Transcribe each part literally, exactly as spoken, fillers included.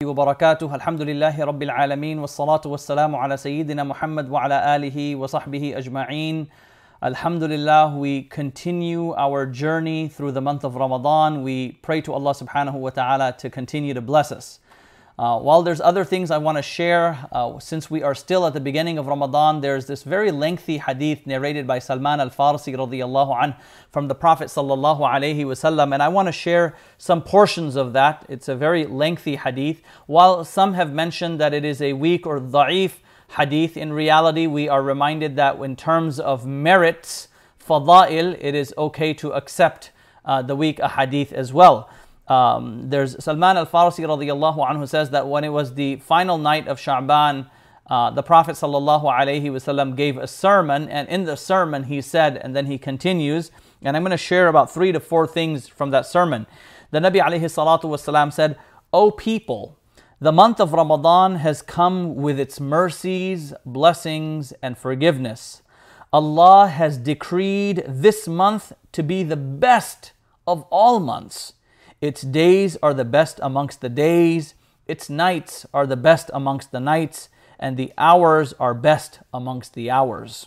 وبركاته الحمد لله رب العالمين والصلاة والسلام على سيدنا محمد وعلى آله وصحبه أجمعين. Alhamdulillah, we continue our journey through the month of Ramadan. We pray to Allah subhanahu wa ta'ala to continue to bless us. Uh, while there's other things I want to share, uh, since we are still at the beginning of Ramadan, there's this very lengthy hadith narrated by Salman al-Farsi radiyallahu anh from the Prophet sallallahu alayhi wasallam, and I want to share some portions of that. It's a very lengthy hadith. While some have mentioned that it is a weak or da'if hadith, in reality we are reminded that in terms of merits, fada'il, it is okay to accept uh, the weak hadith as well. Um, there's Salman al-Farsi radiyallahu anhu says that when it was the final night of Sha'ban, uh, the Prophet sallallahu alayhi wasallam gave a sermon, and in the sermon he said, and then he continues, and I'm going to share about three to four things from that sermon. The Nabi alayhi salatu wasalam said, "O people, the month of Ramadan has come with its mercies, blessings, and forgiveness. Allah has decreed this month to be the best of all months. Its days are the best amongst the days, its nights are the best amongst the nights, and the hours are best amongst the hours.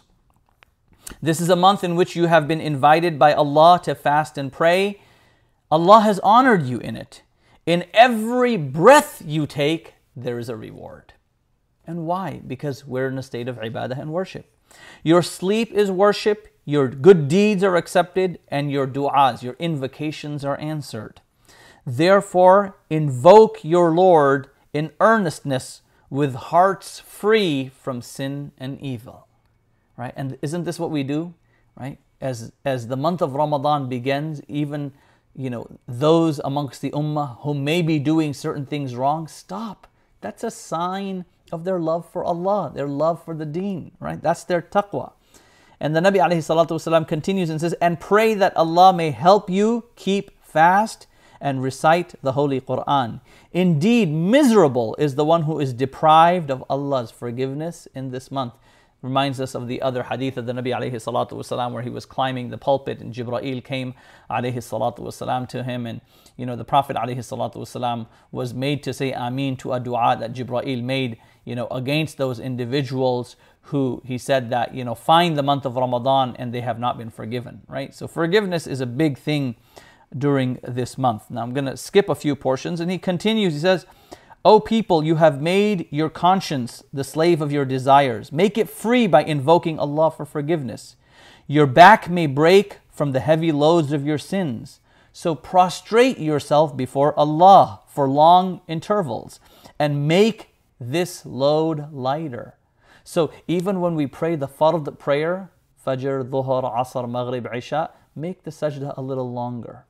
This is a month in which you have been invited by Allah to fast and pray. Allah has honored you in it. In every breath you take, there is a reward." And why? Because we're in a state of ibadah and worship. Your sleep is worship, your good deeds are accepted, and your du'as, your invocations are answered. Therefore, invoke your Lord in earnestness with hearts free from sin and evil. Right? And isn't this what we do? Right? As as the month of Ramadan begins, even you know those amongst the ummah who may be doing certain things wrong, stop. That's a sign of their love for Allah, their love for the deen. Right? That's their taqwa. And the Nabi alayhi salatu wasalam continues and says, "And pray that Allah may help you keep fast and recite the Holy Quran. Indeed, miserable is the one who is deprived of Allah's forgiveness in this month." Reminds us of the other hadith of the Nabi alayhi salatu wasalam where he was climbing the pulpit and Jibreel came alayhi salatu wasalam to him, and you know the Prophet alayhi salatu wasalam was made to say Ameen to a dua that Jibreel made you know against those individuals who he said that you know find the month of Ramadan and they have not been forgiven. Right? So forgiveness is a big thing during this month. Now I'm going to skip a few portions, and he continues, he says, "O people, you have made your conscience the slave of your desires. Make it free by invoking Allah for forgiveness. Your back may break from the heavy loads of your sins. So prostrate yourself before Allah for long intervals and make this load lighter." So even when we pray the fard prayer, Fajr, Dhuhr, Asr, Maghrib, Isha, make the sajda a little longer.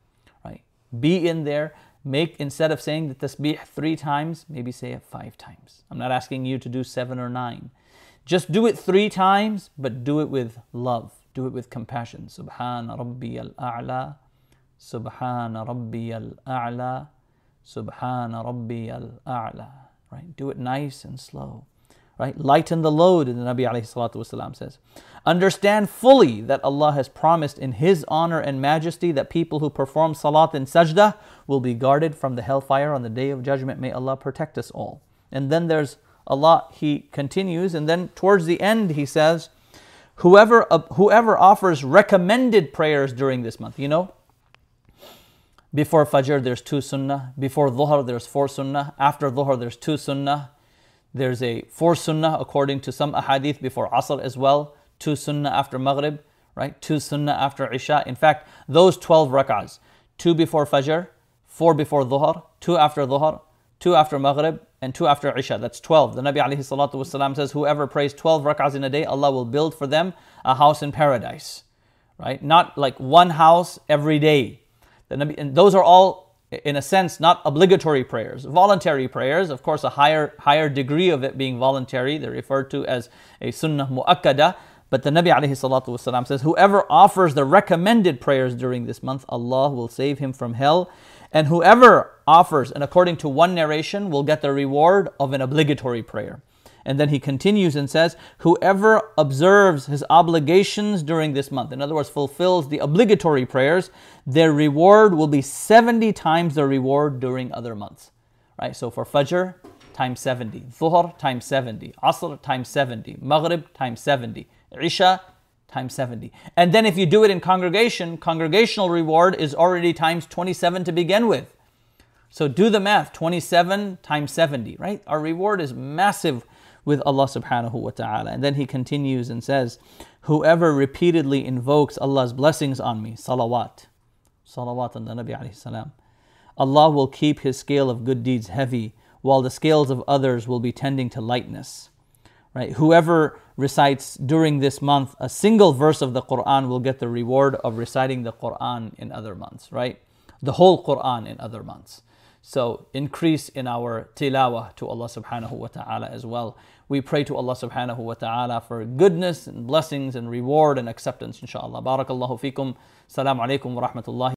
Be in there, make, instead of saying the tasbih three times, maybe say it five times. I'm not asking you to do seven or nine. Just do it three times, but do it with love. Do it with compassion. Subhana Rabbi al-A'la, Subhana Rabbi al-A'la, Subhana Rabbi al-A'la. Right? Do it nice and slow. Right? Lighten the load, the Nabi alayhi salatu wasalam says. Understand fully that Allah has promised in His honor and majesty that people who perform salat and sajdah will be guarded from the hellfire on the day of judgment. May Allah protect us all. And then there's Allah, He continues, and then towards the end He says, whoever, uh, whoever offers recommended prayers during this month, you know, before Fajr there's two sunnah, before Dhuhr there's four sunnah, after Dhuhr there's two sunnah, there's a four sunnah according to some ahadith before Asr as well, two sunnah after Maghrib, right? Two sunnah after Isha. In fact, those twelve rak'ahs, two before Fajr, four before Dhuhr, two after Dhuhr, two after Maghrib, and two after Isha. That's twelve. The Nabi alayhi salatu wasalam says, whoever prays twelve rak'ahs in a day, Allah will build for them a house in paradise, right? Not like one house every day. The Nabi, and those are all, in a sense, not obligatory prayers, voluntary prayers. Of course, a higher higher degree of it being voluntary. They're referred to as a sunnah mu'akkada. But the Nabi alayhi salatu wasalam says, whoever offers the recommended prayers during this month, Allah will save him from hell. And whoever offers, and according to one narration, will get the reward of an obligatory prayer. And then he continues and says, whoever observes his obligations during this month, in other words, fulfills the obligatory prayers, their reward will be seventy times the reward during other months. right? So for Fajr, times seventy. Dhuhr, times seventy. Asr, times seventy. Maghrib, times seventy. Isha, times seventy. And then if you do it in congregation, congregational reward is already times twenty-seven to begin with. So do the math, twenty-seven times seventy, right? Our reward is massive with Allah subhanahu wa ta'ala. And then he continues and says, whoever repeatedly invokes Allah's blessings on me, salawat, salawat on the Nabi alayhi salam, Allah will keep his scale of good deeds heavy, while the scales of others will be tending to lightness. Right? Whoever recites during this month a single verse of the Quran will get the reward of reciting the Quran in other months, right? The whole Quran in other months. So increase in our tilawah to Allah subhanahu wa ta'ala as well. We pray to Allah subhanahu wa ta'ala for goodness and blessings and reward and acceptance, inshaAllah. Barakallahu feekum. Assalamu alaikum wa rahmatullahi.